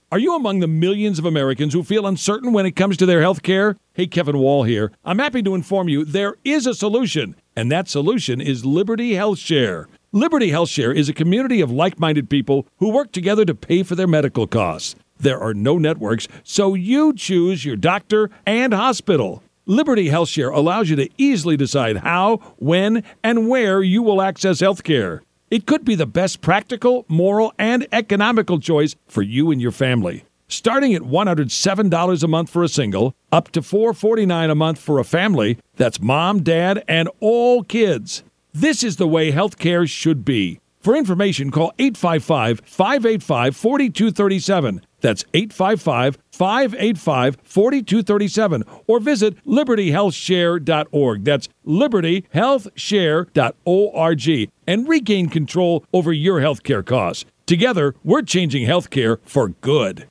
Are you among the millions of Americans who feel uncertain when it comes to their health care? Hey, Kevin Wall here. I'm happy to inform you there is a solution, and that solution is Liberty Health Share. Liberty Health Share is a community of like-minded people who work together to pay for their medical costs. There are no networks, so you choose your doctor and hospital. Liberty Health Share allows you to easily decide how, when, and where you will access health care. It could be the best practical, moral, and economical choice for you and your family. Starting at $107 a month for a single, up to $449 a month for a family, that's mom, dad, and all kids. This is the way health care should be. For information, call 855-585-4237. That's 855-585-4237. Or visit libertyhealthshare.org. That's libertyhealthshare.org. And regain control over your health care costs. Together, we're changing health care for good.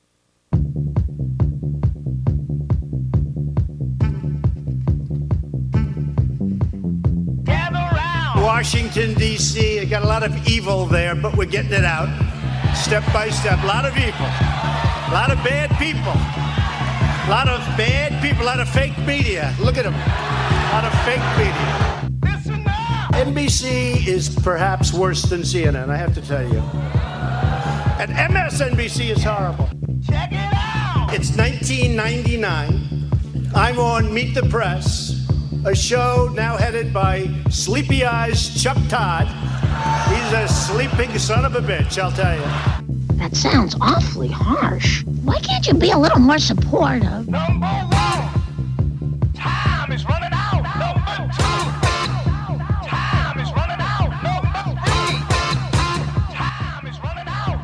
Washington, D.C. I got a lot of evil there, but we're getting it out step by step. A lot of evil. A lot of bad people. A lot of bad people. A lot of fake media. Look at them. A lot of fake media. Listen up. NBC is perhaps worse than CNN, I have to tell you. And MSNBC is horrible. Check it out. It's 1999. I'm on Meet the Press, a show now headed by Sleepy Eyes Chuck Todd. He's a sleeping son of a bitch, I'll tell you. That sounds awfully harsh. Why can't you be a little more supportive? Number one, time is running out. Number two, time is running out. Number three, time is running out.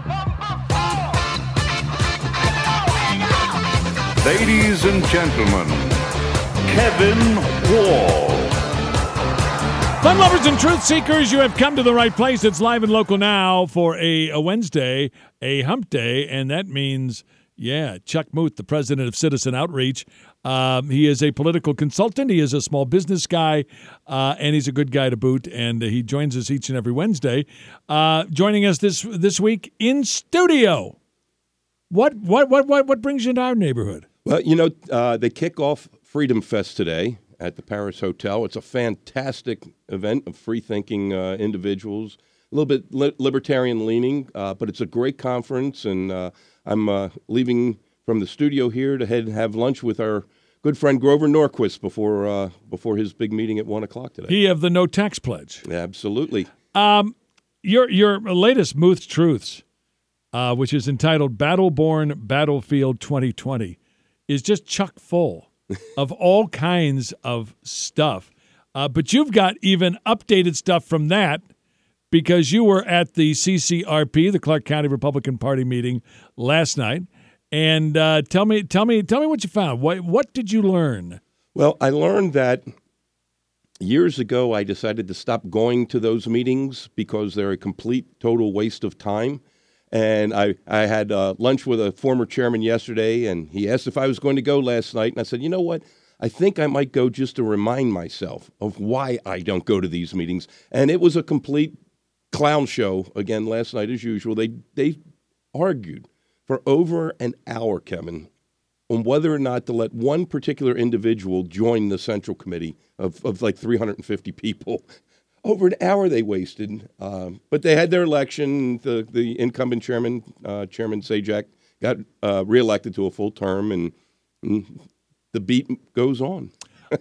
Number four. Ladies and gentlemen, Kevin Wall. Fun lovers and truth seekers, you have come to the right place. It's live and local now for a Wednesday, a hump day, and that means, Chuck Muth, the president of Citizen Outreach. He is a political consultant. He is a small business guy, and he's a good guy to boot, and he joins us each and every Wednesday. Joining us this week in studio. What brings you to our neighborhood? Well, they kick off Freedom Fest today at the Paris Hotel. It's a fantastic event of free-thinking individuals, a little bit libertarian-leaning, but it's a great conference, and I'm leaving from the studio here to head and have lunch with our good friend Grover Norquist before his big meeting at 1 o'clock today. He of the No Tax Pledge. Absolutely. Your latest Muth's Truths, which is entitled Battleborn Battlefield 2020, is just chock full of all kinds of stuff. But you've got even updated stuff from that because you were at the CCRP, the Clark County Republican Party meeting last night. And tell me what you found. What did you learn? Well, I learned that years ago I decided to stop going to those meetings because they're a complete, total waste of time. And I had lunch with a former chairman yesterday, and he asked if I was going to go last night. And I said, you know what? I think I might go just to remind myself of why I don't go to these meetings. And it was a complete clown show again last night, as usual. They argued for over an hour, Kevin, on whether or not to let one particular individual join the Central Committee of like 350 people. Over an hour they wasted, but they had their election. The incumbent chairman, Chairman Sajak, got reelected to a full term, and the beat goes on.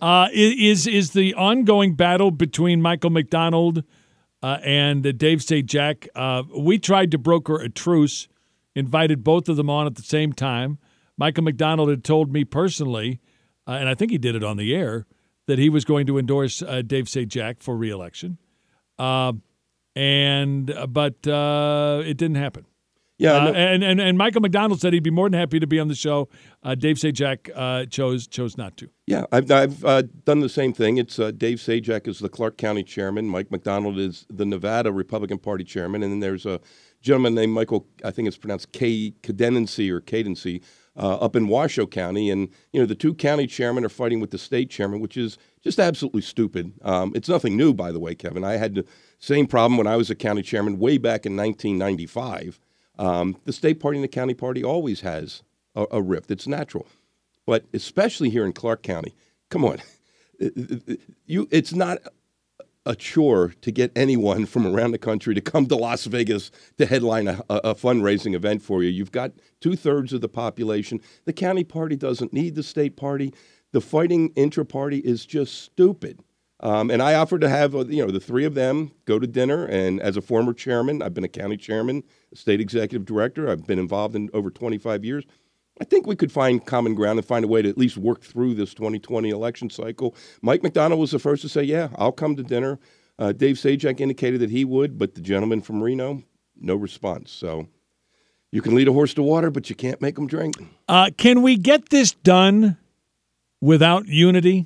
Is the ongoing battle between Michael McDonald and Dave Sajak? We tried to broker a truce, invited both of them on at the same time. Michael McDonald had told me personally, and I think he did it on the air, that he was going to endorse Dave Sajak for re-election, but it didn't happen. Yeah, and Michael McDonald said he'd be more than happy to be on the show. Dave Sajak chose not to. Yeah, I've done the same thing. It's Dave Sajak is the Clark County chairman. Mike McDonald is the Nevada Republican Party chairman, and then there's a gentleman named Michael. I think it's pronounced Cadency, up in Washoe County, and the two county chairmen are fighting with the state chairman, which is just absolutely stupid. It's nothing new, by the way, Kevin. I had the same problem when I was a county chairman way back in 1995. The state party and the county party always has a rift. It's natural. But especially here in Clark County, come on. It's not a chore to get anyone from around the country to come to Las Vegas to headline a fundraising event for you. You've got 2/3 of the population. The county party doesn't need the state party. The fighting intra-party is just stupid. And I offered to have the three of them go to dinner. And as a former chairman, I've been a county chairman, a state executive director. I've been involved in over 25 years. I think we could find common ground and find a way to at least work through this 2020 election cycle. Mike McDonald was the first to say, yeah, I'll come to dinner. Dave Sajak indicated that he would, but the gentleman from Reno, no response. So you can lead a horse to water, but you can't make him drink. Can we get this done without unity?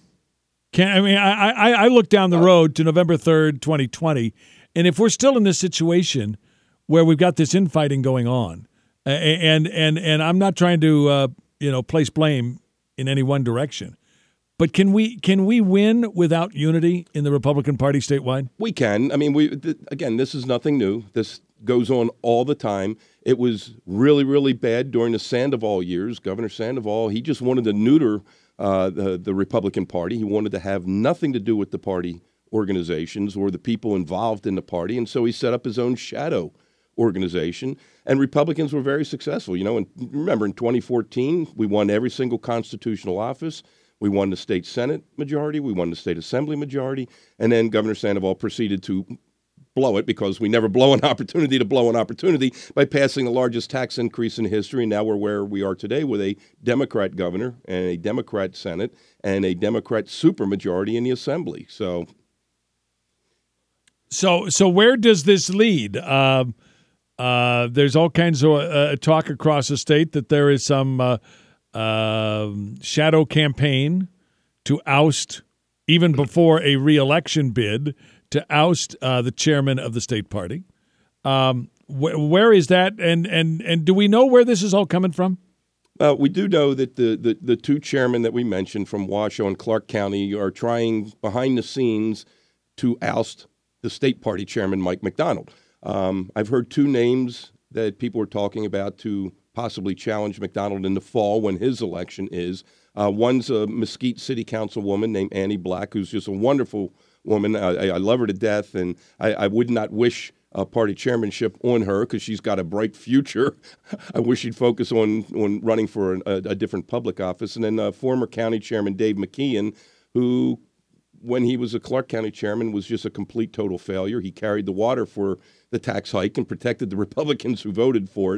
I look down the road to November 3rd, 2020, and if we're still in this situation where we've got this infighting going on, and I'm not trying to place blame in any one direction, but can we win without unity in the Republican Party statewide? We can. I mean, again, this is nothing new. This goes on all the time. It was really, really bad during the Sandoval years. Governor Sandoval, he just wanted to neuter the Republican Party. He wanted to have nothing to do with the party organizations or the people involved in the party, and so he set up his own shadow organization, and Republicans were very successful. And remember, in 2014, we won every single constitutional office. We won the state Senate majority. We won the state Assembly majority. And then Governor Sandoval proceeded to blow it, because we never blow an opportunity to blow an opportunity, by passing the largest tax increase in history. And now we're where we are today with a Democrat governor and a Democrat Senate and a Democrat supermajority in the Assembly. So where does this lead? There's all kinds of talk across the state that there is some shadow campaign to oust, even before a re-election bid, to oust the chairman of the state party. Where is that, and do we know where this is all coming from? We do know that the two chairmen that we mentioned from Washoe and Clark County are trying behind the scenes to oust the state party chairman, Mike McDonald. I've heard two names that people are talking about to possibly challenge McDonald in the fall when his election is. One's a Mesquite City Councilwoman named Annie Black, who's just a wonderful woman. I love her to death, and I would not wish party chairmanship on her because she's got a bright future. I wish she'd focus on running for a different public office. And then former county chairman Dave McKeon, who, when he was a Clark County chairman, was just a complete, total failure. He carried the water for the tax hike and protected the Republicans who voted for it.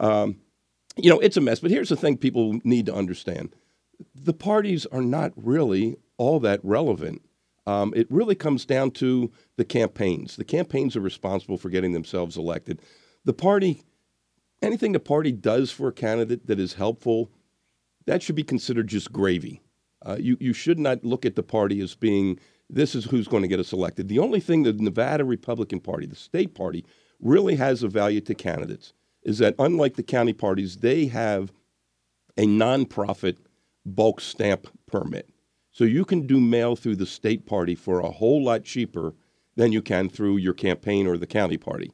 It's a mess. But here's the thing people need to understand. The parties are not really all that relevant. It really comes down to the campaigns. The campaigns are responsible for getting themselves elected. The party, anything the party does for a candidate that is helpful, that should be considered just gravy. You should not look at the party as being, this is who's going to get us elected. The only thing the Nevada Republican Party, the state party, really has of value to candidates is that, unlike the county parties, they have a nonprofit bulk stamp permit. So you can do mail through the state party for a whole lot cheaper than you can through your campaign or the county party.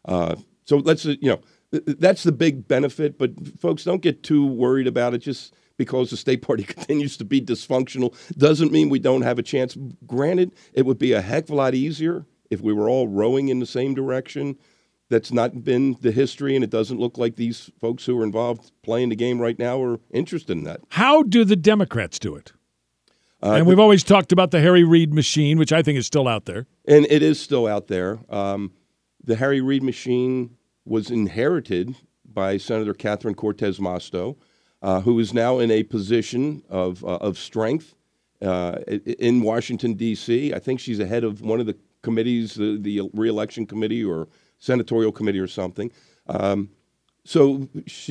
So that's the big benefit. But folks, don't get too worried about it. Just because the state party continues to be dysfunctional doesn't mean we don't have a chance. Granted, it would be a heck of a lot easier if we were all rowing in the same direction. That's not been the history, and it doesn't look like these folks who are involved playing the game right now are interested in that. How do the Democrats do it? And we've always talked about the Harry Reid machine, which I think is still out there. And it is still out there. The Harry Reid machine was inherited by Senator Catherine Cortez Masto, who is now in a position of strength in Washington, D.C. I think she's ahead of one of the committees, the re-election committee or senatorial committee or something. So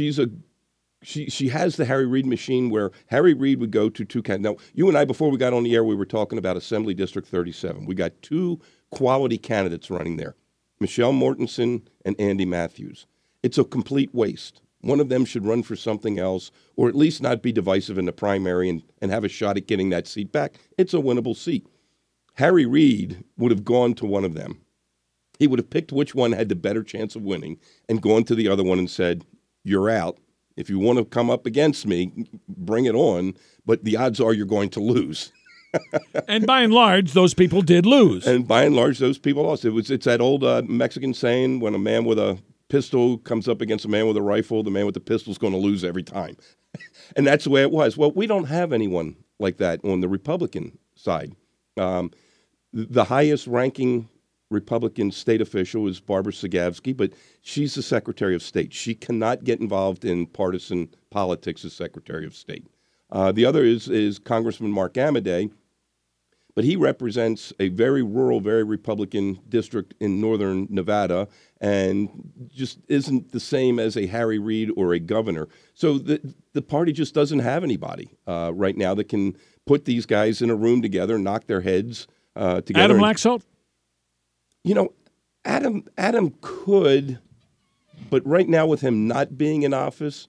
she has the Harry Reid machine where Harry Reid would go to two candidates. Now, you and I, before we got on the air, we were talking about Assembly District 37. We got two quality candidates running there, Michelle Mortensen and Andy Matthews. It's a complete waste. One of them should run for something else, or at least not be divisive in the primary and have a shot at getting that seat back. It's a winnable seat. Harry Reid would have gone to one of them. he would have picked which one had the better chance of winning and gone to the other one and said, you're out. If you want to come up against me, bring it on, but the odds are you're going to lose. And by and large, those people did lose. And by and large, those people lost. It's that old Mexican saying, when a man with a pistol comes up against a man with a rifle, the man with the pistol is going to lose every time. And that's the way it was. Well, we don't have anyone like that on the Republican side. The highest ranking Republican state official is Barbara Sagavsky, but she's the Secretary of State. She cannot get involved in partisan politics as Secretary of State. The other is Congressman Mark Amodei, but he represents a very rural, very Republican district in northern Nevada and just isn't the same as a Harry Reid or a governor. So the party just doesn't have anybody right now that can put these guys in a room together, knock their heads together. Adam Laxalt? You know, Adam could, but right now with him not being in office,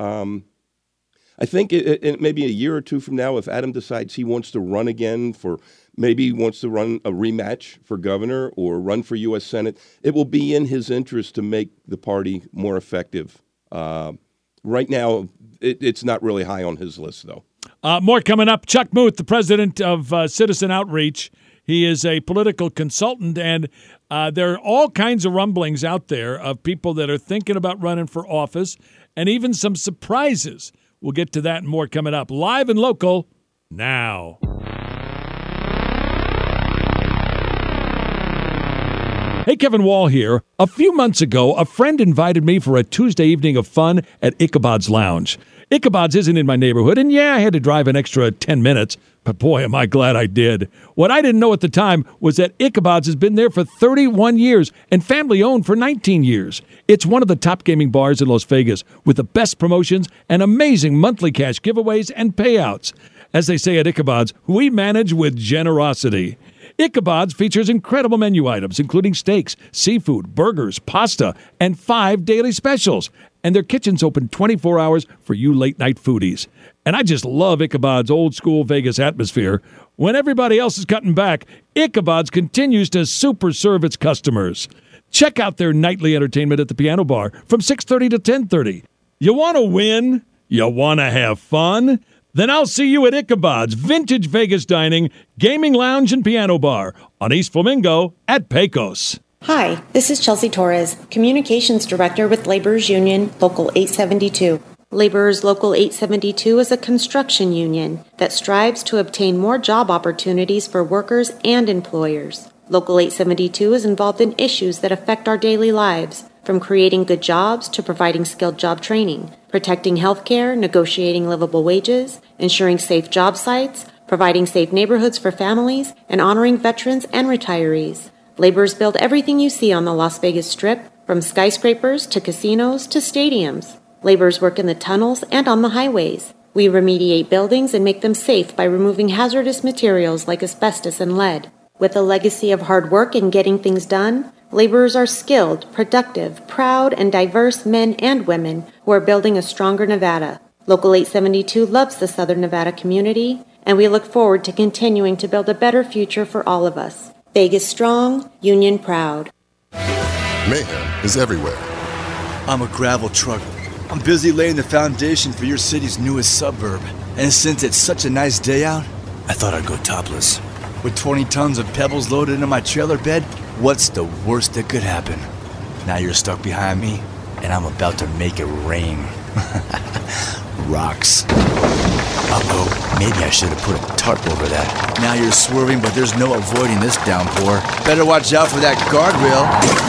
I think it maybe a year or two from now, if Adam decides he wants to run again maybe he wants to run a rematch for governor or run for U.S. Senate, it will be in his interest to make the party more effective. Right now, it's not really high on his list, though. More coming up. Chuck Muth, the president of Citizen Outreach. He is a political consultant, and there are all kinds of rumblings out there of people that are thinking about running for office and even some surprises. We'll get to that and more coming up. Live and local now. Hey, Kevin Wall here. A few months ago, a friend invited me for a Tuesday evening of fun at Ichabod's Lounge. Ichabod's isn't in my neighborhood, and yeah, I had to drive an extra 10 minutes, but boy, am I glad I did. What I didn't know at the time was that Ichabod's has been there for 31 years and family-owned for 19 years. It's one of the top gaming bars in Las Vegas with the best promotions and amazing monthly cash giveaways and payouts. As they say at Ichabod's, we manage with generosity. Ichabod's features incredible menu items, including steaks, seafood, burgers, pasta, and 5 daily specials. And their kitchen's open 24 hours for you late-night foodies. And I just love Ichabod's old-school Vegas atmosphere. When everybody else is cutting back, Ichabod's continues to super serve its customers. Check out their nightly entertainment at the Piano Bar from 6:30 to 10:30. You want to win? You want to have fun? Then I'll see you at Ichabod's Vintage Vegas Dining, Gaming Lounge, and Piano Bar on East Flamingo at Pecos. Hi, this is Chelsea Torres, Communications Director with Laborers Union, Local 872. Laborers Local 872 is a construction union that strives to obtain more job opportunities for workers and employers. Local 872 is involved in issues that affect our daily lives, from creating good jobs to providing skilled job training, protecting health care, negotiating livable wages, ensuring safe job sites, providing safe neighborhoods for families, and honoring veterans and retirees. Laborers build everything you see on the Las Vegas Strip, from skyscrapers to casinos to stadiums. Laborers work in the tunnels and on the highways. We remediate buildings and make them safe by removing hazardous materials like asbestos and lead. With a legacy of hard work and getting things done, laborers are skilled, productive, proud, and diverse men and women who are building a stronger Nevada. Local 872 loves the Southern Nevada community, and we look forward to continuing to build a better future for all of us. Vegas strong, union proud. Mayhem is everywhere. I'm a gravel truck. I'm busy laying the foundation for your city's newest suburb. And since it's such a nice day out, I thought I'd go topless. With 20 tons of pebbles loaded into my trailer bed, what's the worst that could happen? Now you're stuck behind me, and I'm about to make it rain. Rocks. Uh-oh, maybe I should have put a tarp over that. Now you're swerving, but there's no avoiding this downpour. Better watch out for that guardrail.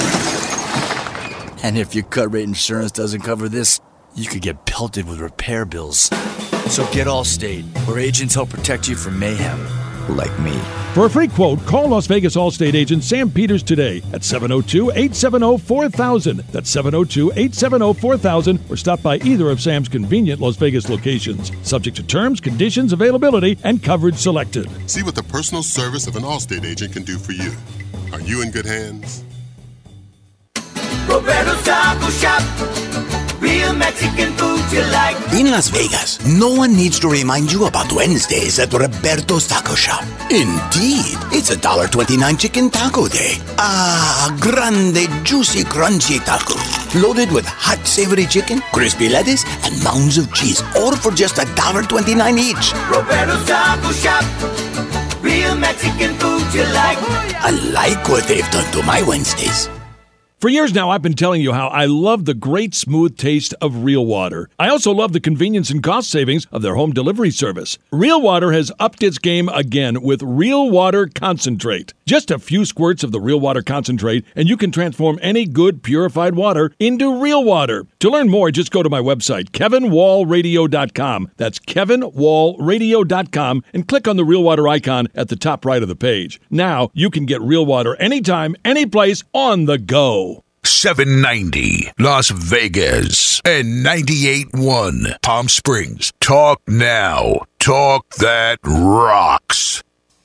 And if your cut rate insurance doesn't cover this, you could get pelted with repair bills. So get Allstate, where agents help protect you from mayhem, like me. For a free quote, call Las Vegas Allstate agent Sam Peters today at 702-870-4000. That's 702-870-4000, or stop by either of Sam's convenient Las Vegas locations. Subject to terms, conditions, availability, and coverage selected. See what the personal service of an Allstate agent can do for you. Are you in good hands? Roberto's Taco Shop. Real Mexican food you like. In Las Vegas, no one needs to remind you about Wednesdays at Roberto's Taco Shop. Indeed. It's $1.29 chicken taco day. Ah, grande, juicy, crunchy taco. Loaded with hot, savory chicken, crispy lettuce, and mounds of cheese. All for just $1.29 each. Roberto's Taco Shop. Real Mexican food you like. I like what they've done to my Wednesdays. For years now, I've been telling you how I love the great smooth taste of Real Water. I also love the convenience and cost savings of their home delivery service. Real Water has upped its game again with Real Water Concentrate. Just a few squirts of the Real Water Concentrate, and you can transform any good purified water into real water. To learn more, just go to my website, kevinwallradio.com. That's kevinwallradio.com, and click on the Real Water icon at the top right of the page. Now, you can get real water anytime, anyplace, on the go. 790 Las Vegas and 98.1 Palm Springs. Talk now. Talk that rocks.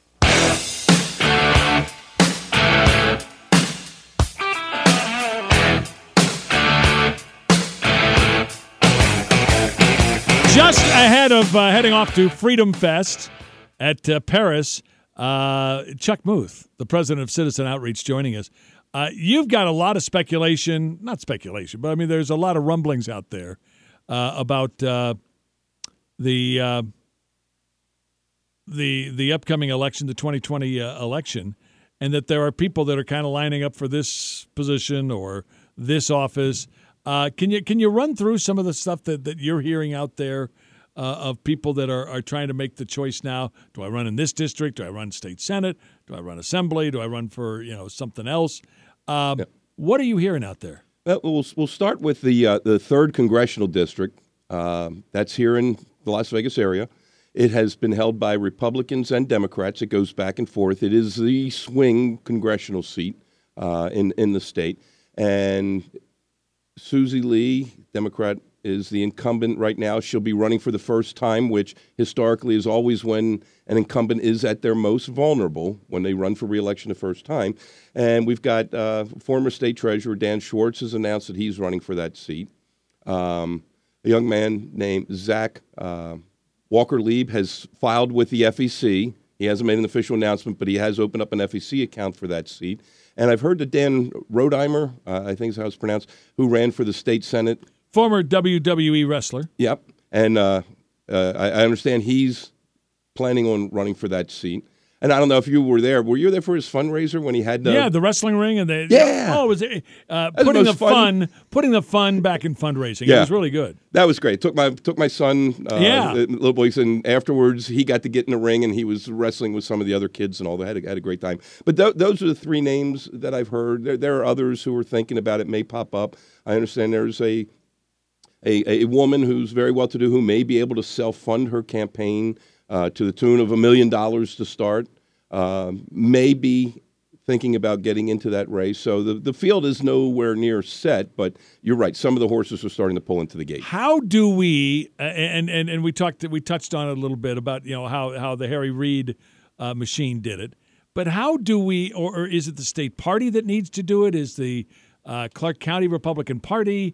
Just ahead of heading off to Freedom Fest at Paris, Chuck Muth, the president of Citizen Outreach, joining us. You've got a lot of speculation, not speculation, but I mean, there's a lot of rumblings out there about the upcoming election, the 2020 election, and that there are people that are kind of lining up for this position or this office. Can you run through some of the stuff that you're hearing out there of people that are trying to make the choice now? Do I run in this district? Do I run state senate? Do I run assembly? Do I run for something else? What are you hearing out there? We'll start with the 3rd Congressional District. That's here in the Las Vegas area. It has been held by Republicans and Democrats. It goes back and forth. It is the swing congressional seat in the state. And Susie Lee, Democrat, is the incumbent right now. She'll be running for the first time, which historically is always when an incumbent is at their most vulnerable, when they run for re-election the first time. And we've got former state treasurer Dan Schwartz has announced that he's running for that seat. A young man named Zach Walker-Lieb has filed with the FEC. He hasn't made an official announcement, but he has opened up an FEC account for that seat. And I've heard that Dan Rodheimer, I think is how it's pronounced, who ran for the state senate. Former WWE wrestler. Yep. And I understand he's planning on running for that seat. And I don't know if you were there. Were you there for his fundraiser when he had the wrestling ring and the was it putting the fun back in fundraising? Yeah. It was really good. That was great. Took my son, little boys, and afterwards he got to get in the ring and he was wrestling with some of the other kids and all that. Had a great time. But those are the 3 names that I've heard. There are others who are thinking about it. May pop up. I understand there's a woman who's very well to do who may be able to self-fund her campaign to the tune of $1 million to start, may be thinking about getting into that race. So the field is nowhere near set, but you're right. Some of the horses are starting to pull into the gate. How do we and we touched on it a little bit about how the Harry Reid machine did it, but how do we, or is it the state party that needs to do it? Is the Clark County Republican Party?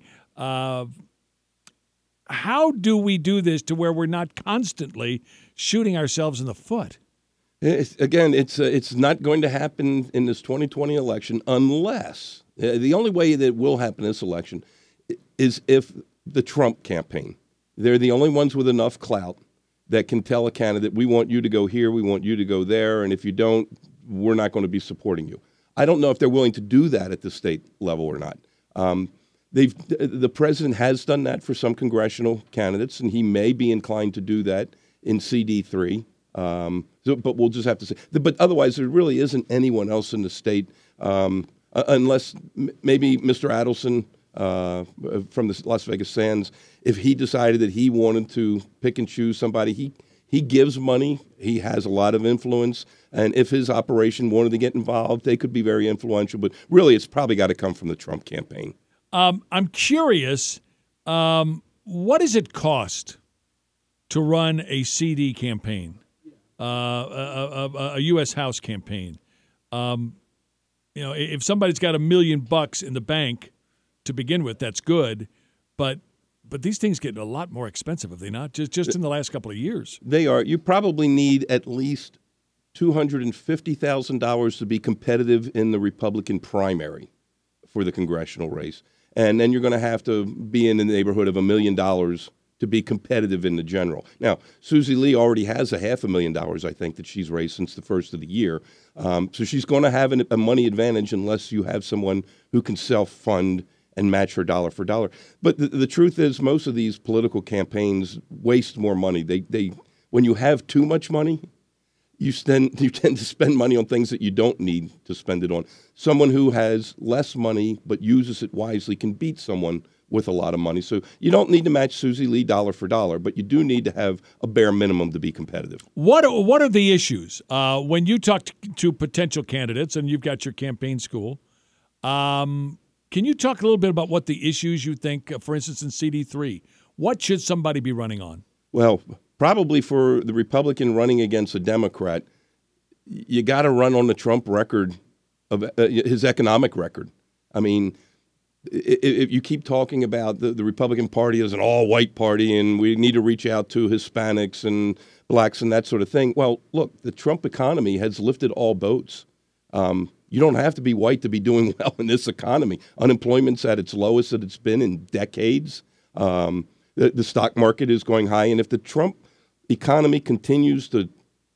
How do we do this to where we're not constantly shooting ourselves in the foot? It's not going to happen in this 2020 election unless the only way that will happen in this election is if the Trump campaign, they're the only ones with enough clout that can tell a candidate, we want you to go here, we want you to go there, and if you don't, we're not going to be supporting you. I don't know if they're willing to do that at the state level or not. The president has done that for some congressional candidates, and he may be inclined to do that in CD3. But we'll just have to see. But otherwise, there really isn't anyone else in the state, unless maybe Mr. Adelson from the Las Vegas Sands, if he decided that he wanted to pick and choose somebody. He gives money. He has a lot of influence. And if his operation wanted to get involved, they could be very influential. But really, it's probably got to come from the Trump campaign. I'm curious, what does it cost to run a CD campaign, a U.S. House campaign? If somebody's got $1 million in the bank to begin with, that's good. But these things get a lot more expensive, have they not? Just in the last couple of years. They are. You probably need at least $250,000 to be competitive in the Republican primary for the congressional race. And then you're going to have to be in the neighborhood of $1 million to be competitive in the general. Now, Susie Lee already has $500,000, I think, that she's raised since the first of the year. So she's going to have a money advantage unless you have someone who can self-fund and match her dollar for dollar. But the truth is, most of these political campaigns waste more money. They when you have too much money, you tend to spend money on things that you don't need to spend it on. Someone who has less money but uses it wisely can beat someone with a lot of money. So you don't need to match Susie Lee dollar for dollar, but you do need to have a bare minimum to be competitive. What are the issues when you talk to potential candidates, and you've got your campaign school? Can you talk a little bit about what the issues you think, for instance, in CD3, what should somebody be running on? Well, probably for the Republican running against a Democrat, you got to run on the Trump record of his economic record. I mean, if you keep talking about the Republican Party as an all-white party and we need to reach out to Hispanics and blacks and that sort of thing, well, look, the Trump economy has lifted all boats. You don't have to be white to be doing well in this economy. Unemployment's at its lowest that it's been in decades. The stock market is going high. And if the Trump economy continues to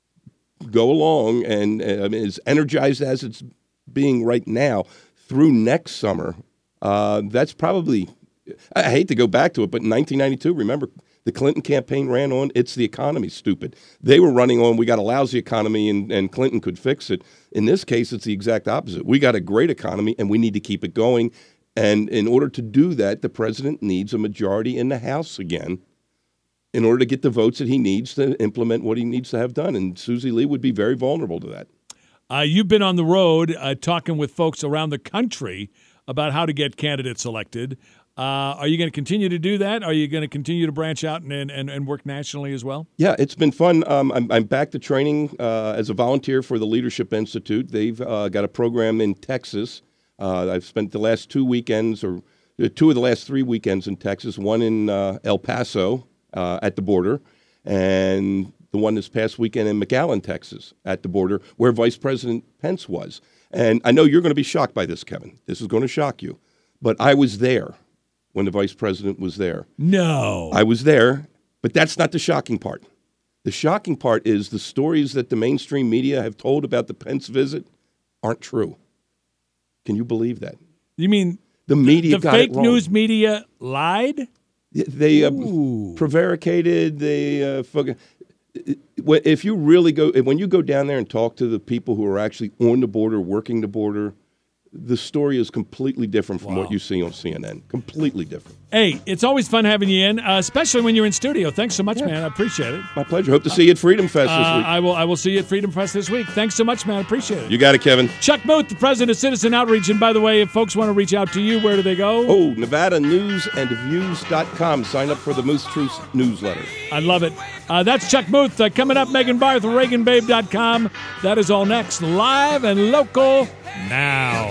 go along and is energized as it's being right now through next summer, that's probably, I hate to go back to it, but in 1992, remember, the Clinton campaign ran on, it's the economy, stupid. They were running on, we got a lousy economy and Clinton could fix it. In this case, it's the exact opposite. We got a great economy and we need to keep it going. And in order to do that, the president needs a majority in the House again in order to get the votes that he needs to implement what he needs to have done. And Susie Lee would be very vulnerable to that. You've been on the road talking with folks around the country about how to get candidates elected. Are you going to continue to do that? Are you going to continue to branch out and work nationally as well? Yeah, it's been fun. I'm back to training as a volunteer for the Leadership Institute. They've got a program in Texas. I've spent the last 2 weekends, or 2 of the last 3 weekends in Texas, one in El Paso at the border, and the one this past weekend in McAllen, Texas, at the border, where Vice President Pence was. And I know you're going to be shocked by this, Kevin. This is going to shock you. But I was there when the vice president was there. No. I was there, but that's not the shocking part. The shocking part is the stories that the mainstream media have told about the Pence visit aren't true. Can you believe that? You mean the media the got fake it wrong. news media lied? They prevaricated. They if you really go, when you go down there and talk to the people who are actually on the border, working the border, the story is completely different from what you see on CNN. Completely different. Hey, it's always fun having you in, especially when you're in studio. Thanks so much, man. I appreciate it. My pleasure. Hope to see you at Freedom Fest this week. I will see you at Freedom Fest this week. Thanks so much, man. I appreciate it. You got it, Kevin. Chuck Muth, the president of Citizen Outreach. And by the way, if folks want to reach out to you, where do they go? Oh, NevadaNewsAndViews.com. Sign up for the Moose Truth newsletter. I love it. That's Chuck Muth. Coming up, Megan Barth, ReaganBabe.com. That is all next. Live and local now.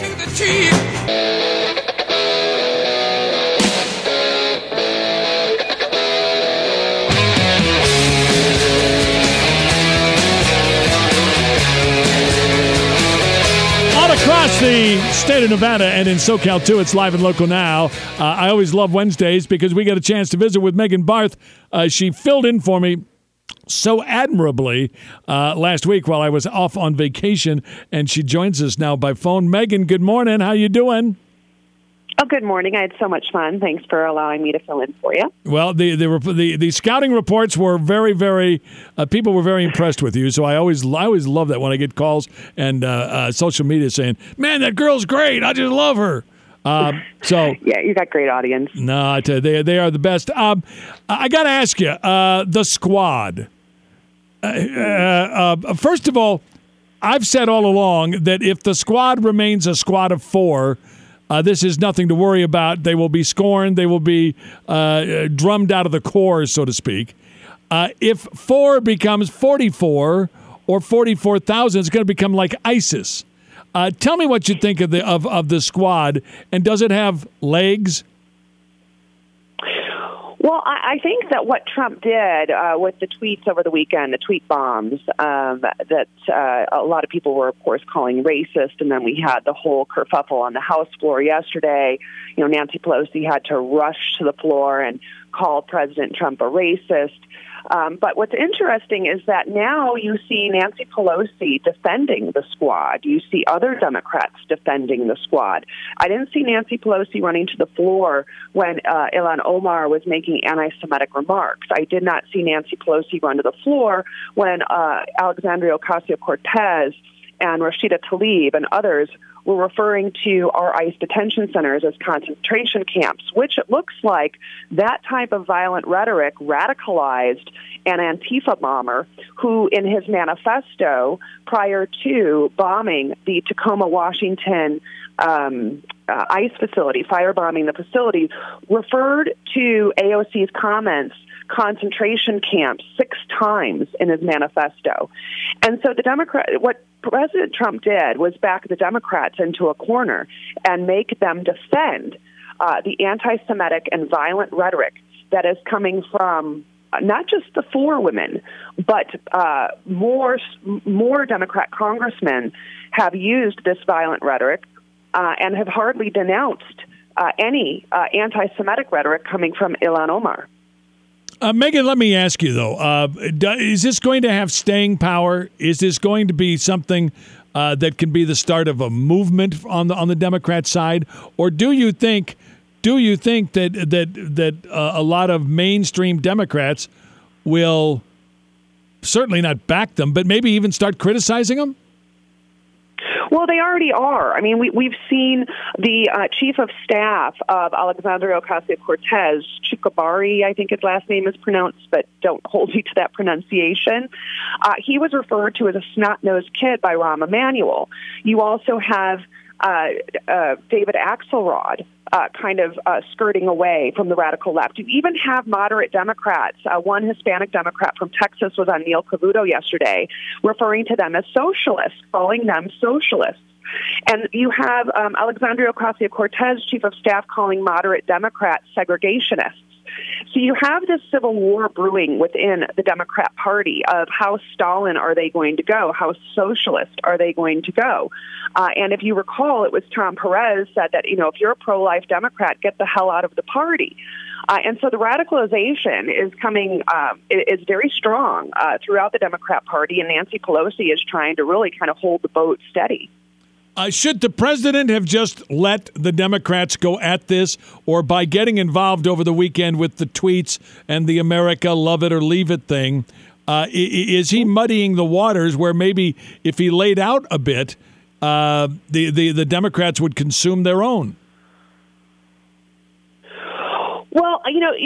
Across the state of Nevada and in SoCal, too, it's Live and Local now. I always love Wednesdays because we get a chance to visit with Megan Barth. She filled in for me so admirably last week while I was off on vacation, and she joins us now by phone. Megan, good morning. How you doing? Oh, good morning. I had so much fun. Thanks for allowing me to fill in for you. Well, the scouting reports were very, very people were very impressed with you. So I always love that when I get calls and social media saying, "Man, that girl's great. I just love her." So yeah, you got great audience. No, I tell you, they are the best. I got to ask you, the squad. First of all, I've said all along that if the squad remains a squad of 4. This is nothing to worry about. They will be scorned. They will be drummed out of the core, so to speak. If 4 becomes 44 or 44,000, it's going to become like ISIS. Tell me what you think of the squad, and does it have legs? Well, I think that what Trump did with the tweets over the weekend, the tweet bombs, that a lot of people were, of course, calling racist, and then we had the whole kerfuffle on the House floor yesterday. You know, Nancy Pelosi had to rush to the floor and call President Trump a racist. But what's interesting is that now you see Nancy Pelosi defending the squad. You see other Democrats defending the squad. I didn't see Nancy Pelosi running to the floor when Ilhan Omar was making anti-Semitic remarks. I did not see Nancy Pelosi run to the floor when Alexandria Ocasio-Cortez and Rashida Tlaib and others were referring to our ICE detention centers as concentration camps, which it looks like that type of violent rhetoric radicalized an Antifa bomber who, in his manifesto prior to bombing the Tacoma, Washington ICE facility, firebombing the facility, referred to AOC's comments concentration camps 6 times in his manifesto. And so what President Trump did was back the Democrats into a corner and make them defend the anti-Semitic and violent rhetoric that is coming from not just the 4 women, but more Democrat congressmen have used this violent rhetoric and have hardly denounced any anti-Semitic rhetoric coming from Ilhan Omar. Megan, let me ask you, though, is this going to have staying power? Is this going to be something that can be the start of a movement on the Democrat side? Or do you think that a lot of mainstream Democrats will certainly not back them, but maybe even start criticizing them? Well, they already are. I mean, we've seen the chief of staff of Alexandria Ocasio-Cortez, Chikabari, I think his last name is pronounced, but don't hold me to that pronunciation. He was referred to as a snot-nosed kid by Rahm Emanuel. You also have David Axelrod skirting away from the radical left. You even have moderate Democrats. One Hispanic Democrat from Texas was on Neil Cavuto yesterday, referring to them as socialists, calling them socialists. And you have Alexandria Ocasio-Cortez, chief of staff, calling moderate Democrats segregationists. So you have this civil war brewing within the Democrat Party of how Stalin are they going to go, how socialist are they going to go. And if you recall, it was Tom Perez said that, if you're a pro-life Democrat, get the hell out of the party. And so the radicalization is coming, is very strong throughout the Democrat Party, and Nancy Pelosi is trying to really kind of hold the boat steady. Should the president have just let the Democrats go at this, or by getting involved over the weekend with the tweets and the America love it or leave it thing, is he muddying the waters where maybe if he laid out a bit, the Democrats would consume their own? Well,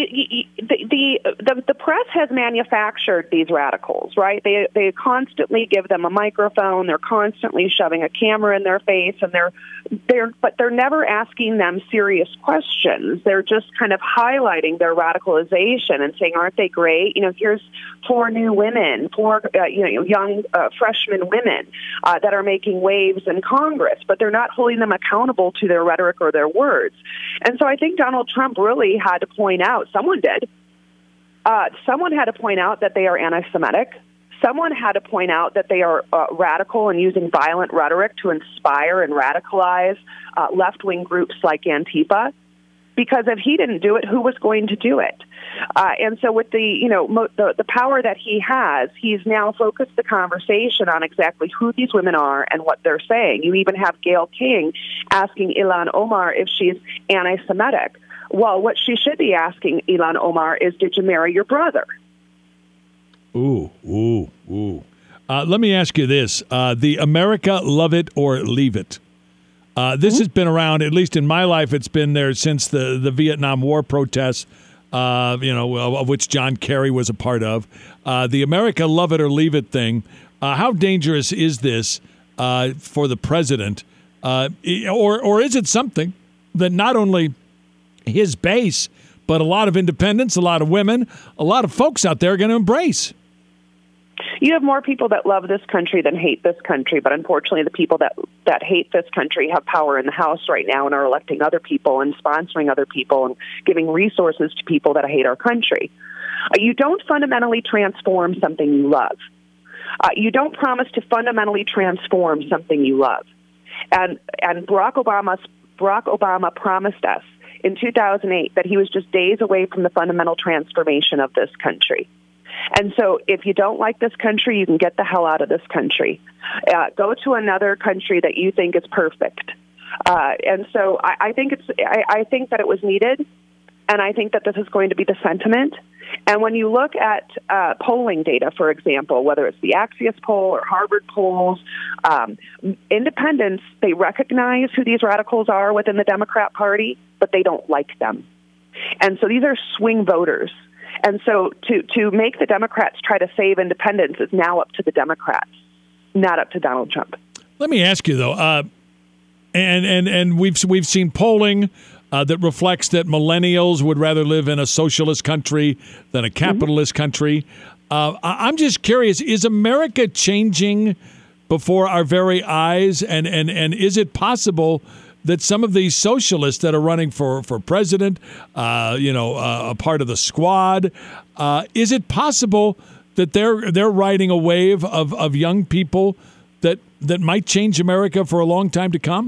the press has manufactured these radicals, right? They constantly give them a microphone. They're constantly shoving a camera in their face, and they're never asking them serious questions. They're just kind of highlighting their radicalization and saying, "Aren't they great? Here's 4 new women, 4 young freshman women that are making waves in Congress," but they're not holding them accountable to their rhetoric or their words. And so I think Donald Trump really had to point out, someone did, someone had to point out that they are anti-Semitic. Someone had to point out that they are radical and using violent rhetoric to inspire and radicalize left-wing groups like Antifa. Because if he didn't do it, who was going to do it? And so with the power that he has, he's now focused the conversation on exactly who these women are and what they're saying. You even have Gayle King asking Ilhan Omar if she's anti-Semitic. Well, what she should be asking Ilhan Omar is, did you marry your brother? Ooh. Let me ask you this. The America love it or leave it. This has been around, at least in my life, it's been there since the Vietnam War protests, of which John Kerry was a part of. The America love it or leave it thing. How dangerous is this for the president? Or is it something that not only his base, but a lot of independents, a lot of women, a lot of folks out there are going to embrace? You have more people that love this country than hate this country, but unfortunately the people that hate this country have power in the House right now and are electing other people and sponsoring other people and giving resources to people that hate our country. You don't fundamentally transform something you love. You don't promise to fundamentally transform something you love. And Barack Obama promised us in 2008 that he was just days away from the fundamental transformation of this country. And so if you don't like this country, you can get the hell out of this country. Go to another country that you think is perfect. And so I think that it was needed, and I think that this is going to be the sentiment. And when you look at polling data, for example, whether it's the Axios poll or Harvard polls, independents, they recognize who these radicals are within the Democrat Party, but they don't like them. And so these are swing voters. And so to make the Democrats try to save independents is now up to the Democrats, not up to Donald Trump. Let me ask you, though, and we've seen polling that reflects that millennials would rather live in a socialist country than a capitalist country. I'm just curious, is America changing before our very eyes? And is it possible that some of these socialists that are running for president, a part of the squad, is it possible that they're riding a wave of young people that might change America for a long time to come?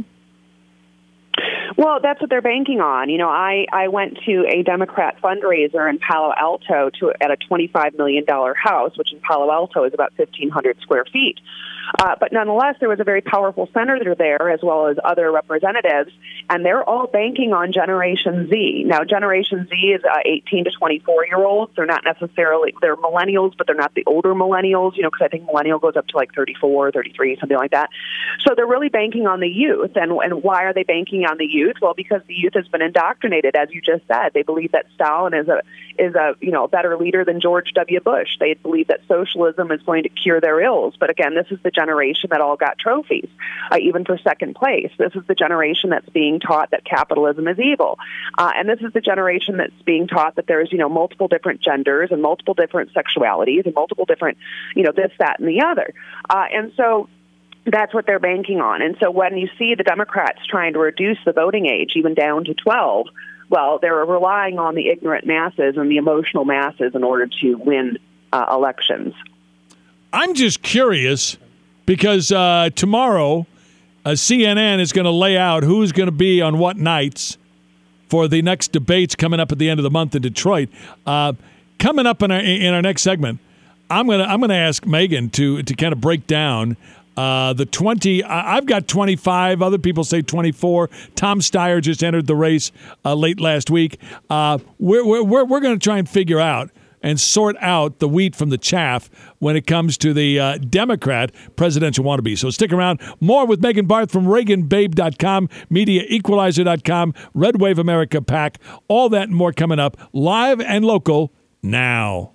Well, that's what they're banking on. You know, I went to a Democrat fundraiser in Palo Alto at a $25 million house, which in Palo Alto is about 1,500 square feet. But nonetheless, there was a very powerful senator there, as well as other representatives, and they're all banking on Generation Z. Now, Generation Z is 18 to 24-year-olds. They're not necessarily, they're millennials, but they're not the older millennials, because I think millennial goes up to like 34, 33, something like that. So they're really banking on the youth. And why are they banking on the youth? Well, because the youth has been indoctrinated, as you just said. They believe that Stalin is a better leader than George W. Bush. They believe that socialism is going to cure their ills. But again, this is the generation that all got trophies, even for second place. This is the generation that's being taught that capitalism is evil. And this is the generation that's being taught that there's, multiple different genders and multiple different sexualities and multiple different, this, that, and the other. And so that's what they're banking on. And so when you see the Democrats trying to reduce the voting age even down to 12, well, they're relying on the ignorant masses and the emotional masses in order to win elections. I'm just curious because tomorrow CNN is going to lay out who's going to be on what nights for the next debates coming up at the end of the month in Detroit. Coming up in our next segment, I'm going to ask Megan to kind of break down the 20. I've got 25. Other people say 24. Tom Steyer just entered the race late last week. We're going to try and figure out and sort out the wheat from the chaff when it comes to the Democrat presidential wannabe. So stick around. More with Megan Barth from ReaganBabe.com, MediaEqualizer.com, Red Wave America PAC. All that and more coming up live and local now.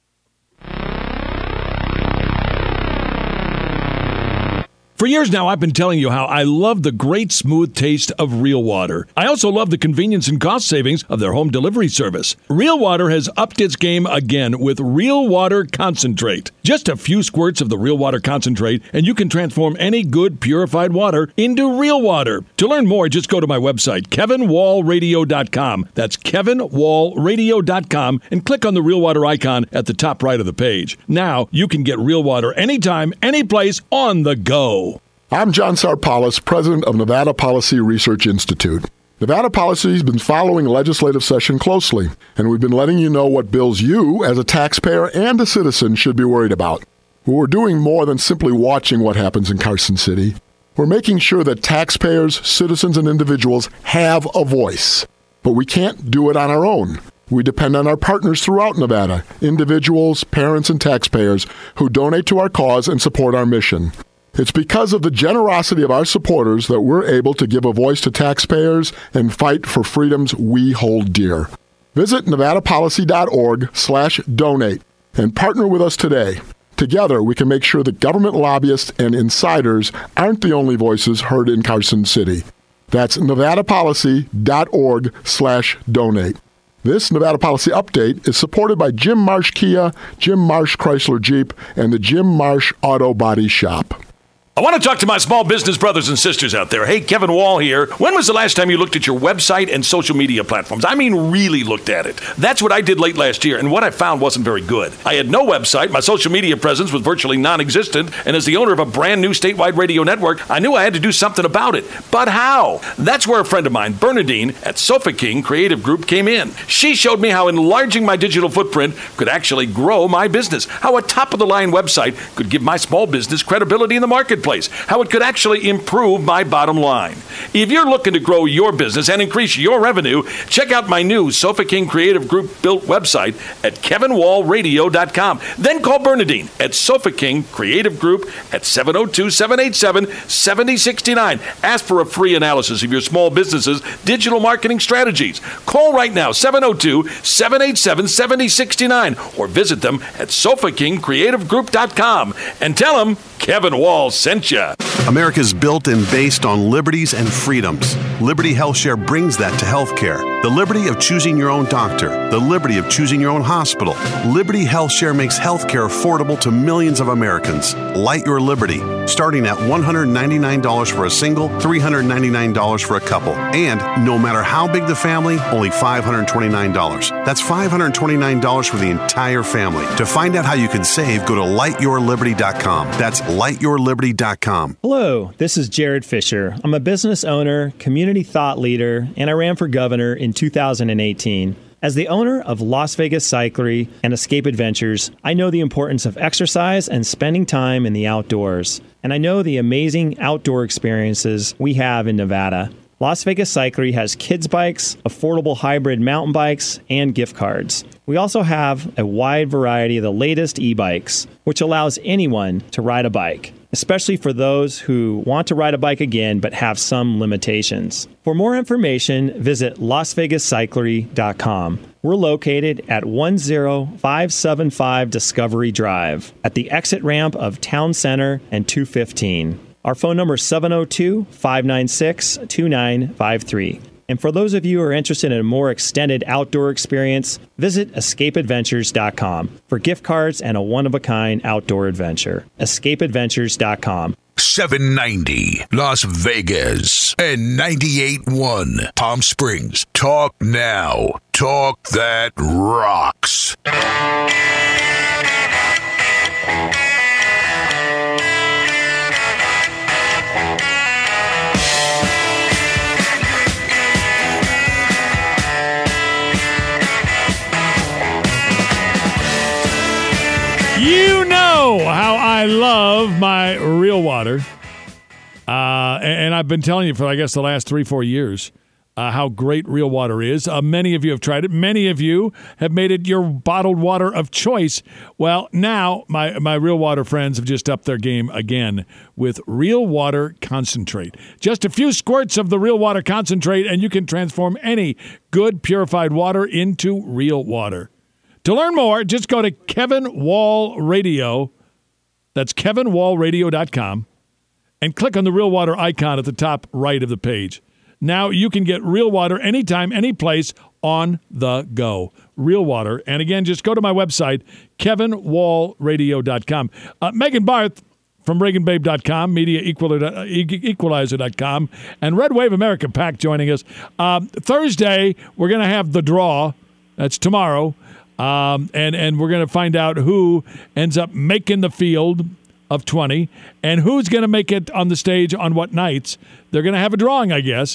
For years now, I've been telling you how I love the great smooth taste of Real Water. I also love the convenience and cost savings of their home delivery service. Real Water has upped its game again with Real Water Concentrate. Just a few squirts of the Real Water Concentrate, and you can transform any good purified water into real water. To learn more, just go to my website, KevinWallRadio.com. That's KevinWallRadio.com, and click on the Real Water icon at the top right of the page. Now, you can get real water anytime, anyplace, on the go. I'm John Sarpalis, president of Nevada Policy Research Institute. Nevada Policy has been following legislative session closely, and we've been letting you know what bills you, as a taxpayer and a citizen, should be worried about. We're doing more than simply watching what happens in Carson City. We're making sure that taxpayers, citizens, and individuals have a voice. But we can't do it on our own. We depend on our partners throughout Nevada, individuals, parents, and taxpayers who donate to our cause and support our mission. It's because of the generosity of our supporters that we're able to give a voice to taxpayers and fight for freedoms we hold dear. Visit nevadapolicy.org/donate and partner with us today. Together, we can make sure that government lobbyists and insiders aren't the only voices heard in Carson City. That's nevadapolicy.org/donate. This Nevada Policy Update is supported by Jim Marsh Kia, Jim Marsh Chrysler Jeep, and the Jim Marsh Auto Body Shop. I want to talk to my small business brothers and sisters out there. Hey, Kevin Wall here. When was the last time you looked at your website and social media platforms? I mean, really looked at it. That's what I did late last year, and what I found wasn't very good. I had no website. My social media presence was virtually non-existent, and as the owner of a brand new statewide radio network, I knew I had to do something about it. But how? That's where a friend of mine, Bernadine, at Sofa King Creative Group came in. She showed me how enlarging my digital footprint could actually grow my business, how a top-of-the-line website could give my small business credibility in the marketplace, how it could actually improve my bottom line. If you're looking to grow your business and increase your revenue, check out my new Sofa King Creative Group built website at kevinwallradio.com. Then call Bernadine at Sofa King Creative Group at 702-787-7069. Ask for a free analysis of your small business's digital marketing strategies. Call right now, 702-787-7069, or visit them at sofakingcreativegroup.com and tell them Kevin Wall sent you. America's built and based on liberties and freedoms. Liberty HealthShare brings that to healthcare. The liberty of choosing your own doctor. The liberty of choosing your own hospital. Liberty HealthShare makes healthcare affordable to millions of Americans. Light your liberty, starting at $199 for a single, $399 for a couple. And no matter how big the family, only $529. That's $529 for the entire family. To find out how you can save, go to lightyourliberty.com. That's lightyourliberty.com. Hello, this is Jared Fisher. I'm a business owner, community thought leader, and I ran for governor in 2018. As the owner of Las Vegas Cyclery and Escape Adventures, I know the importance of exercise and spending time in the outdoors. And I know the amazing outdoor experiences we have in Nevada. Las Vegas Cyclery has kids bikes, affordable hybrid mountain bikes, and gift cards. We also have a wide variety of the latest e-bikes, which allows anyone to ride a bike, especially for those who want to ride a bike again but have some limitations. For more information, visit LasVegasCyclery.com. We're located at 10575 Discovery Drive at the exit ramp of Town Center and 215. Our phone number is 702-596-2953. And for those of you who are interested in a more extended outdoor experience, visit escapeadventures.com for gift cards and a one-of-a-kind outdoor adventure. escapeadventures.com. 790 Las Vegas and 98.1 Palm Springs. Talk now. Talk that rocks. You know how I love my real water. And I've been telling you for, I guess, the last 3-4 years how great real water is. Many of you have tried it. Many of you have made it your bottled water of choice. Well, now my real water friends have just upped their game again with real water concentrate. Just a few squirts of the real water concentrate, and you can transform any good purified water into real water. To learn more, just go to Kevin Wall Radio. That's kevinwallradio.com. And click on the real water icon at the top right of the page. Now you can get real water anytime, any place, on the go. Real water. And again, just go to my website, kevinwallradio.com. Megan Barth from ReaganBabe.com, MediaEqualizer.com, and Red Wave America PAC joining us. Thursday, we're going to have the draw. That's tomorrow. And we're going to find out who ends up making the field of 20 and who's going to make it on the stage on what nights. They're going to have a drawing, I guess.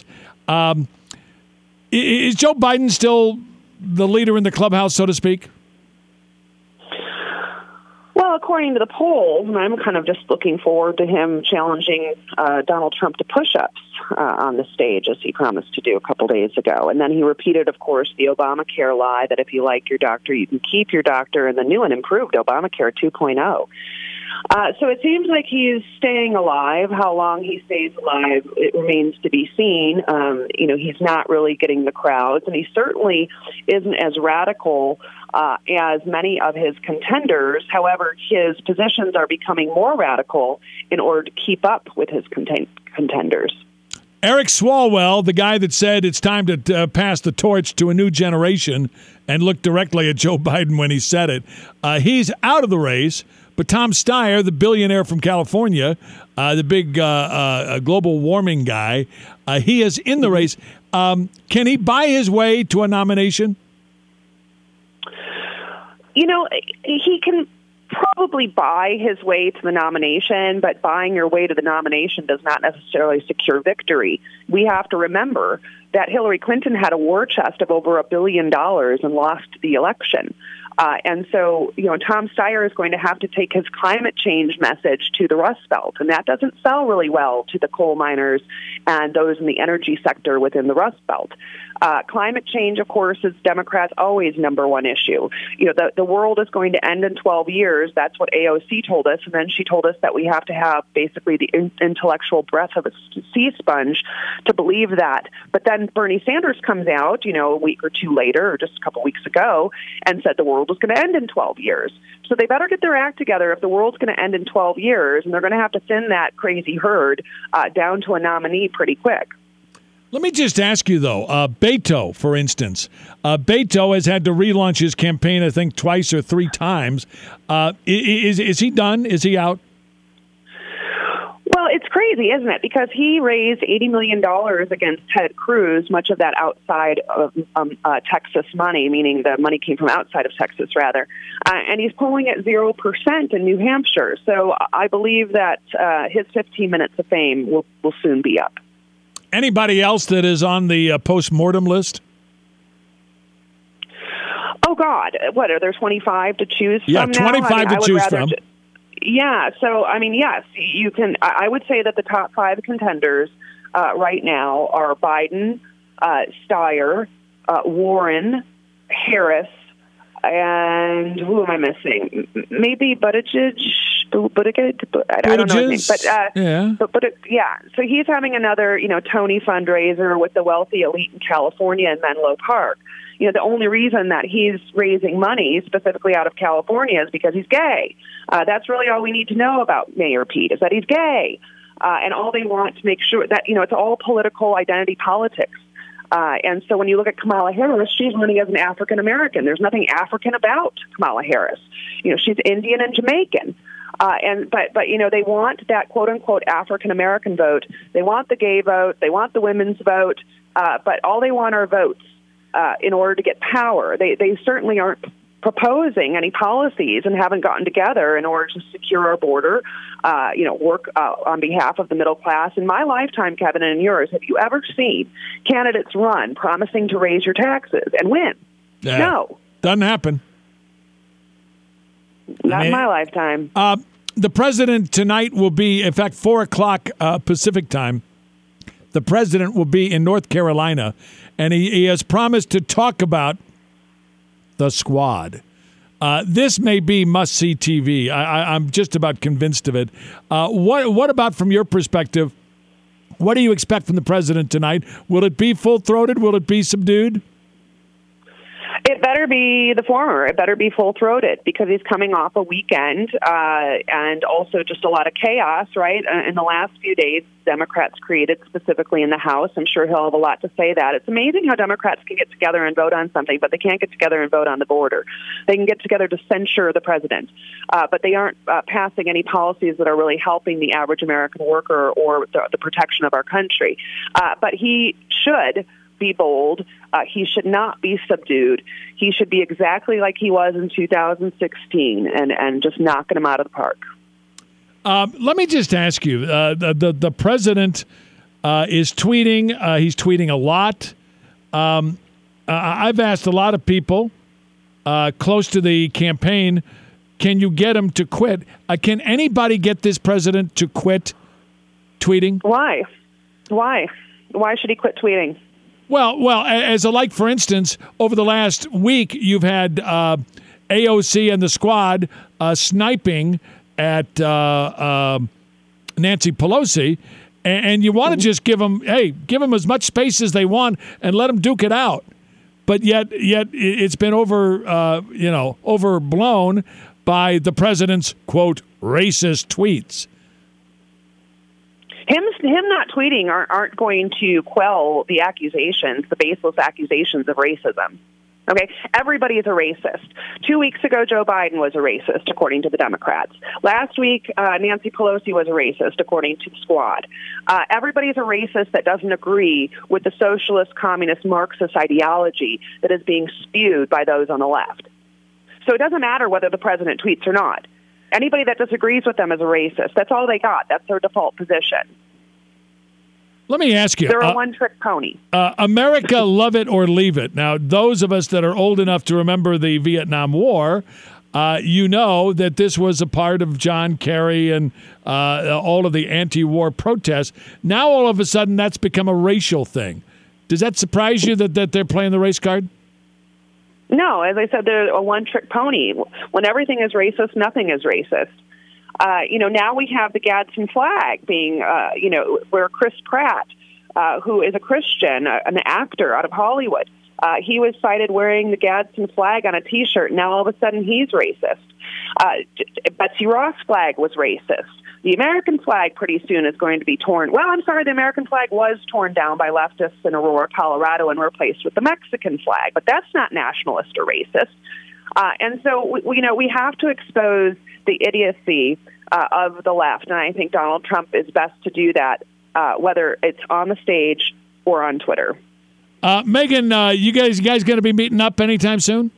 Is Joe Biden still the leader in the clubhouse, so to speak? Well, according to the polls, and I'm kind of just looking forward to him challenging Donald Trump to push-ups on the stage, as he promised to do a couple days ago. And then he repeated, of course, the Obamacare lie that if you like your doctor, you can keep your doctor, and the new and improved Obamacare 2.0. So it seems like he's staying alive. How long he stays alive, it remains to be seen. He's not really getting the crowds, and he certainly isn't as radical as many of his contenders. However, his positions are becoming more radical in order to keep up with his contenders. Eric Swalwell, the guy that said it's time to pass the torch to a new generation and looked directly at Joe Biden when he said it, he's out of the race. But Tom Steyer, the billionaire from California, the big global warming guy, he is in the race. Can he buy his way to a nomination? You know, he can probably buy his way to the nomination, but buying your way to the nomination does not necessarily secure victory. We have to remember that Hillary Clinton had a war chest of over $1 billion and lost the election. And so, you know, Tom Steyer is going to have to take his climate change message to the Rust Belt, and that doesn't sell really well to the coal miners and those in the energy sector within the Rust Belt. Climate change, of course, is Democrats' always number one issue. You know, the world is going to end in 12 years. That's what AOC told us. And then she told us that we have to have basically the intellectual breath of a sea sponge to believe that. But then Bernie Sanders comes out, you know, a week or two later, or just a couple weeks ago, and said the world was going to end in 12 years. So they better get their act together if the world's going to end in 12 years, and they're going to have to thin that crazy herd down to a nominee pretty quick. Let me just ask you, though, Beto, for instance. Beto has had to relaunch his campaign, I think, twice or three times. Is he done? Is he out? Well, it's crazy, isn't it? Because he raised $80 million against Ted Cruz, much of that outside of Texas money, meaning the money came from outside of Texas, rather. And he's polling at 0% in New Hampshire. So I believe that his 15 minutes of fame will soon be up. Anybody else that is on the post-mortem list? Oh, God. What, are there 25 to choose from? Yeah, 25 to choose from. Yeah, so, I mean, yes, you can. I would say that the top five contenders right now are Biden, Steyer, Warren, Harris, and who am I missing? Maybe Buttigieg. I don't know his name, but yeah. So he's having another, you know, Tony fundraiser with the wealthy elite in California in Menlo Park. You know, the only reason that he's raising money specifically out of California is because he's gay. That's really all we need to know about Mayor Pete, is that he's gay. And all they want to make sure that, you know, it's all political identity politics. And so when you look at Kamala Harris, she's running as an African American. There's nothing African about Kamala Harris. You know, she's Indian and Jamaican. But you know, they want that quote unquote African American vote. They want the gay vote. They want the women's vote. But all they want are votes in order to get power. They certainly aren't proposing any policies and haven't gotten together in order to secure our border, you know, work on behalf of the middle class. In my lifetime, Kevin, and in yours, have you ever seen candidates run promising to raise your taxes and win? No. Doesn't happen. Not in my lifetime. The president tonight will be, in fact, 4 o'clock Pacific time. The president will be in North Carolina, and he has promised to talk about the Squad. This may be must-see TV. I'm just about convinced of it. What about from your perspective? What do you expect from the president tonight? Will it be full-throated? Will it be subdued? It better be the former. It better be full-throated because he's coming off a weekend and also just a lot of chaos, right? In the last few days, Democrats created specifically in the House. I'm sure he'll have a lot to say that. It's amazing how Democrats can get together and vote on something, but they can't get together and vote on the border. They can get together to censure the president, but they aren't passing any policies that are really helping the average American worker or the protection of our country. But he should be bold. He should not be subdued. He should be exactly like he was in 2016 and just knocking him out of the park. Let me just ask you, the president is tweeting. He's tweeting a lot. I've asked a lot of people close to the campaign, can you get him to quit? Can anybody get this president to quit tweeting? Why? Why should he quit tweeting? Well, as for instance, over the last week, you've had AOC and the Squad sniping at Nancy Pelosi, and you want to just give them as much space as they want and let them duke it out. But yet it's been overblown by the president's quote racist tweets. Him not tweeting aren't going to quell the accusations, the baseless accusations of racism. Okay, everybody is a racist. 2 weeks ago, Joe Biden was a racist, according to the Democrats. Last week, Nancy Pelosi was a racist, according to the Squad. Everybody is a racist that doesn't agree with the socialist, communist, Marxist ideology that is being spewed by those on the left. So it doesn't matter whether the president tweets or not. Anybody that disagrees with them is a racist. That's all they got. That's their default position. Let me ask you. They're a one-trick pony. America, love it or leave it. Now, those of us that are old enough to remember the Vietnam War, you know that this was a part of John Kerry and all of the anti-war protests. Now, all of a sudden, that's become a racial thing. Does that surprise you that they're playing the race card? No, as I said, they're a one-trick pony. When everything is racist, nothing is racist. Now we have the Gadsden flag being, where Chris Pratt, who is a Christian, an actor out of Hollywood, he was cited wearing the Gadsden flag on a T-shirt. Now all of a sudden he's racist. Betsy Ross' flag was racist. The American flag pretty soon is going to be torn. Well, I'm sorry, the American flag was torn down by leftists in Aurora, Colorado, and replaced with the Mexican flag. But that's not nationalist or racist. And so, we have to expose the idiocy of the left, and I think Donald Trump is best to do that, whether it's on the stage or on Twitter. Megan, you guys going to be meeting up anytime soon?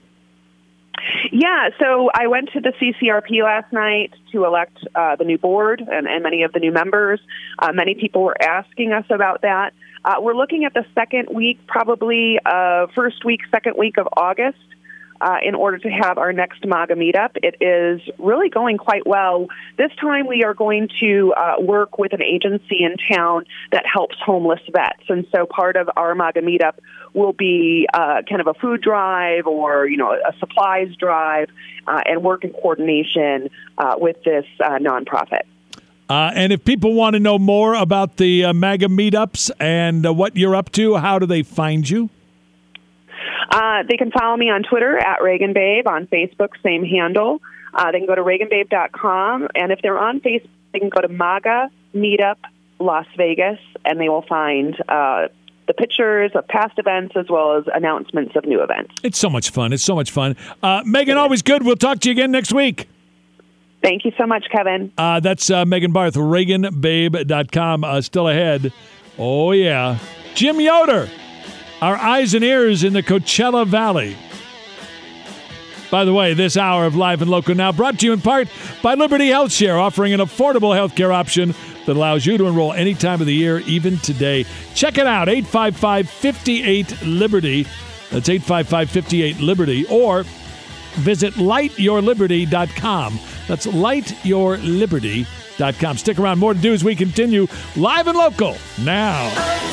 Yeah, so I went to the CCRP last night to elect the new board and many of the new members. Many people were asking us about that. We're looking at the second week, probably second week of August. In order to have our next MAGA meetup. It is really going quite well. This time we are going to work with an agency in town that helps homeless vets. And so part of our MAGA meetup will be kind of a food drive or, a supplies drive and work in coordination with this nonprofit. And if people want to know more about the MAGA meetups and what you're up to, how do they find you? They can follow me on Twitter at ReaganBabe, on Facebook, same handle. They can go to ReaganBabe.com, and if they're on Facebook, they can go to MAGA Meetup Las Vegas, and they will find the pictures of past events as well as announcements of new events. It's so much fun. Megan, always good. We'll talk to you again next week. Thank you so much, Kevin. That's Megan Barth, ReaganBabe.com. Still ahead. Oh, yeah. Jim Yoder. Our eyes and ears in the Coachella Valley. By the way, this hour of Live and Local now brought to you in part by Liberty Health Share, offering an affordable health care option that allows you to enroll any time of the year, even today. Check it out, 855-58-LIBERTY. That's 855-58-LIBERTY. Or visit lightyourliberty.com. That's lightyourliberty.com. Stick around. More to do as we continue Live and Local now.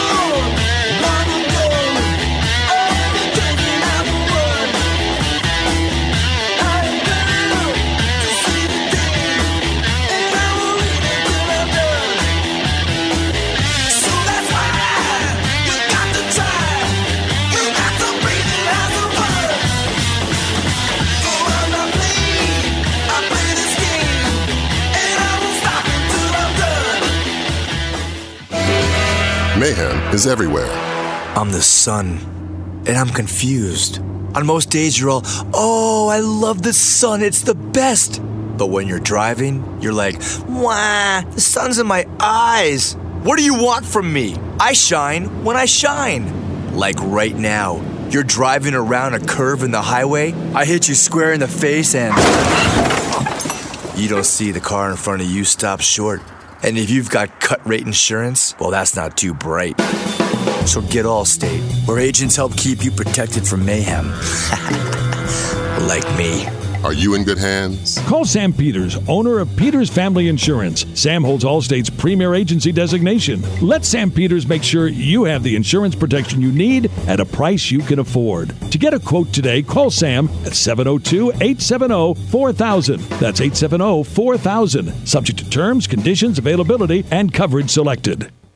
Mayhem is everywhere. I'm the sun, and I'm confused. On most days, you're all, oh, I love the sun, it's the best. But when you're driving, you're like, wah, the sun's in my eyes. What do you want from me? I shine when I shine. Like right now, you're driving around a curve in the highway, I hit you square in the face, and you don't see the car in front of you stop short. And if you've got cut rate insurance, well, that's not too bright. So get Allstate, where agents help keep you protected from mayhem. Like me. Are you in good hands? Call Sam Peters, owner of Peters Family Insurance. Sam holds Allstate's premier agency designation. Let Sam Peters make sure you have the insurance protection you need at a price you can afford. To get a quote today, call Sam at 702-870-4000. That's 870-4000. Subject to terms, conditions, availability, and coverage selected.